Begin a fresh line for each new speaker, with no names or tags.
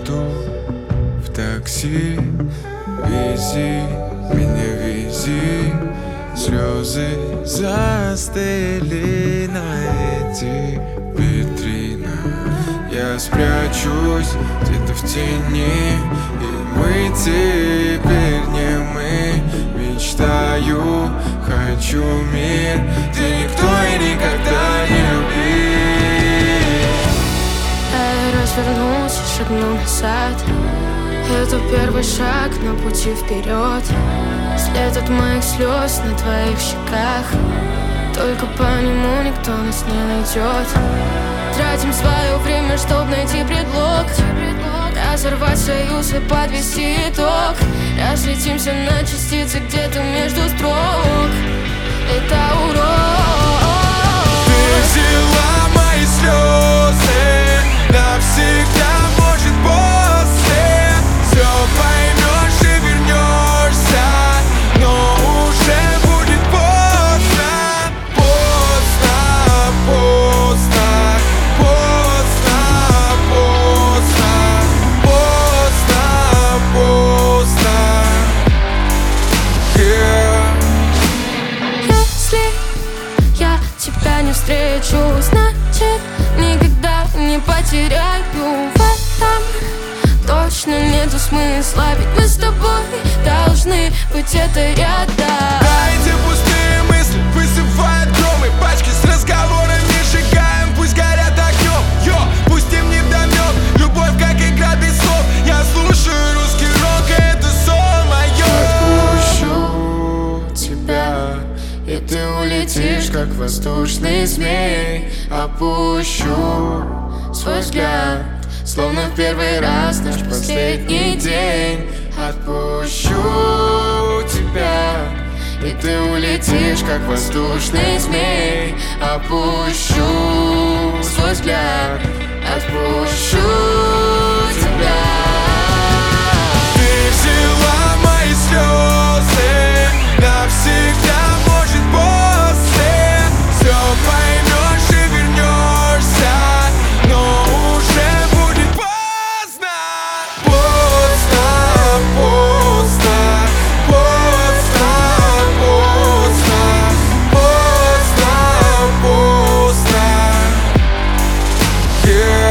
жду в такси. Вези меня, вези. Слезы застыли на этих витринах. Я спрячусь где-то в тени, и мы теперь не мы. Мечтаю, хочу мир, где никто и никогда не любит.
Я развернулся, шагнул назад. Это первый шаг на пути вперед. След от моих слез на твоих щеках. Только по нему никто нас не найдет. Тратим свое время, чтоб найти предлог, разорвать союз и подвести итог. Разлетимся на частицы где-то между строк. Это урок.
Ты взяла мои слезы навсегда, может, после все поймешь и вернешься, но уже будет поздно. Поздно, поздно, поздно, поздно, поздно, поздно.
Если я тебя не встречу, значит никогда не потеряю. В этом точно нету смысла, ведь мы с тобой должны быть это рядом.
Эти пустые мысли высыпают громы, пачки с разговорами сжигаем, пусть горят огнем. Йо, пусть им не вдомек, любовь как игра без слов. Я слушаю русский рок, и это сон моё. Отпущу тебя, и ты улетишь, как воздушный змей. Опущу свой взгляд, словно в первый раз наш последний день. Отпущу тебя, и ты улетишь, как воздушный змей. Опущу свой взгляд, отпущу тебя. Ты взяла мои слезы навсегда, может, после все поймешь и вернешься, но уже будет поздно. Поздно, поздно, поздно, поздно, поздно, поздно.